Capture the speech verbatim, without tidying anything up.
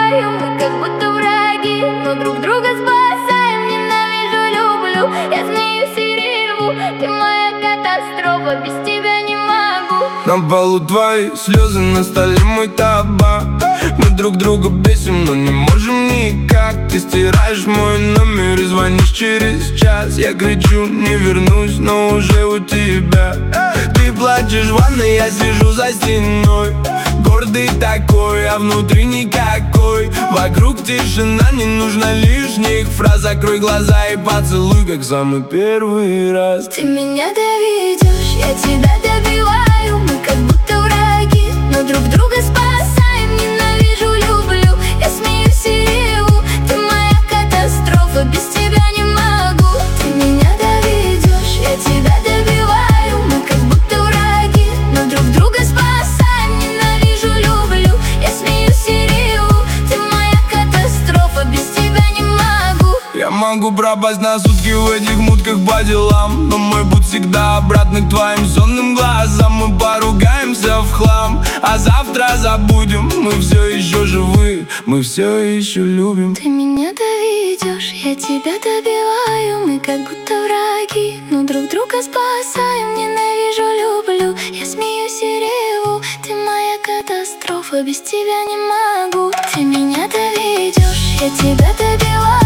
добиваю, мы как будто враги, но друг друга спасаем. Ненавижу, люблю, я смеюсь и реву. Ты моя катастрофа, без тебя не могу. На полу твои слезы, на столе мой табак. Мы друг друга бесим, но не можем никак. Ты стираешь мой номер и звонишь через час. Я кричу, не вернусь, но уже у тебя. Ты плачешь в ванной, я сижу за стеной. Гордый такой, а внутри никакой. Вокруг тишина, не нужно лишних фраз. Закрой глаза и поцелуй, как самый первый раз. Ты меня доведешь, я тебя добиваю. Мы как будто враги, но друг друга спасаем. Ненавижу, люблю, я смеюсь и реву. Ты моя катастрофа, без тебя не могу. Ты меня доведешь, я тебя добиваю. Мы как будто враги, но друг друга спасаем. Ненавижу, люблю, я смеюсь и реву. Ты моя катастрофа, без тебя не могу. Я могу пропасть на сутки в этих мутках по делам, но мой путь всегда обратно к твоим сонным глазам. Мы поругаемся в хлам, а завтра забудем. Мы все еще живы, мы все еще любим. Ты меня доведешь, я тебя добиваю. Мы как будто враги, но друг друга спасаем. Ненавижу, люблю, я смеюсь и реву. Ты моя катастрофа, без тебя не могу. Ты меня доведешь, я тебя добиваю.